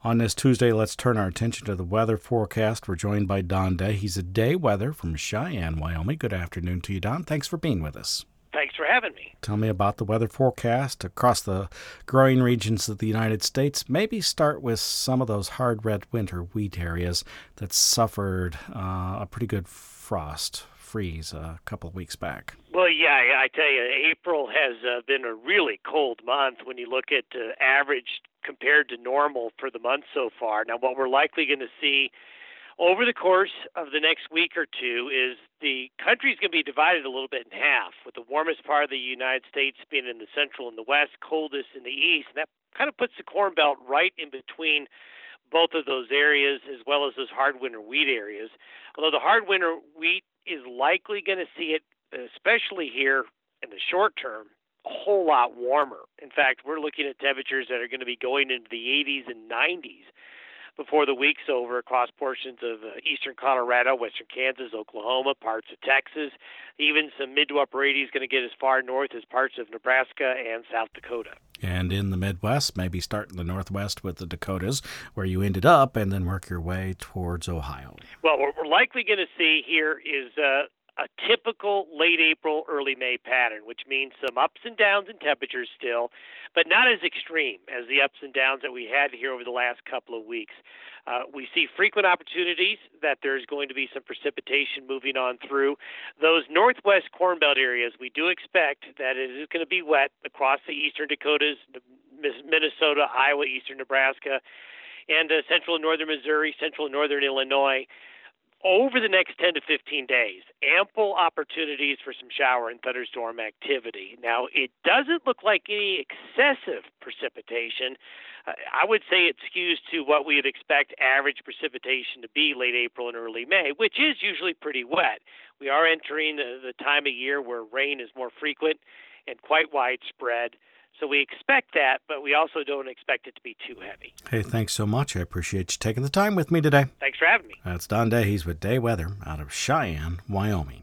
On this Tuesday, let's turn our attention to the weather forecast. We're joined by Don Day. He's a day weather from Cheyenne, Wyoming. Good afternoon to you, Don. Thanks for being with us. Thanks for having me. Tell me about the weather forecast across the growing regions of the United States. Maybe start with some of those hard red winter wheat areas that suffered a pretty good freeze a couple of weeks back. Well, yeah, I tell you, April has been a really cold month when you look at average compared to normal for the month so far. Now, what we're likely going to see over the course of the next week or two is the country's going to be divided a little bit in half, with the warmest part of the United States being in the central and the west, coldest in the east. And that kind of puts the Corn Belt right in between both of those areas, as well as those hard winter wheat areas. Although the hard winter wheat is likely going to see it, especially here in the short term, a whole lot warmer. In fact, we're looking at temperatures that are going to be going into the 80s and 90s before the week's over across portions of eastern Colorado, western Kansas, Oklahoma, parts of Texas. Even some mid to upper 80s going to get as far north as parts of Nebraska and South Dakota. And in the Midwest, maybe start in the Northwest with the Dakotas, where you ended up, and then work your way towards Ohio. Well, what we're likely going to see here is a typical late April, early May pattern, which means some ups and downs in temperatures still, but not as extreme as the ups and downs that we had here over the last couple of weeks. We see frequent opportunities that there's going to be some precipitation moving on through. Those northwest Corn Belt areas, we do expect that it is going to be wet across the eastern Dakotas, Minnesota, Iowa, eastern Nebraska, and central and northern Missouri, central and northern Illinois. Over the next 10 to 15 days, ample opportunities for some shower and thunderstorm activity. Now, it doesn't look like any excessive precipitation. I would say it skews to what we would expect average precipitation to be late April and early May, which is usually pretty wet. We are entering the time of year where rain is more frequent and quite widespread. So we expect that, but we also don't expect it to be too heavy. Hey, thanks so much. I appreciate you taking the time with me today. Thanks for having me. That's Don Day. He's with Day Weather out of Cheyenne, Wyoming.